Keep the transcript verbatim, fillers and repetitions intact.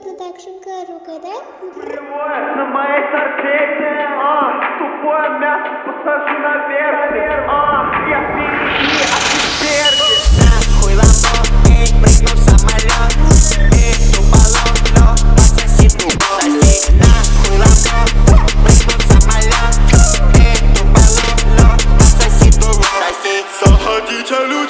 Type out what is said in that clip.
Production Карука, да? На моей торпеде, а, тупое мясо посажу наверх, а, я впереди, а ты спереди. Нахуй ламбо, эй, прыгну в самолет, эй, туполом, но пососи, пососи. Нахуй ламбо, прыгну в самолет, эй, туполом, но пососи, пососи. Заходите, люди.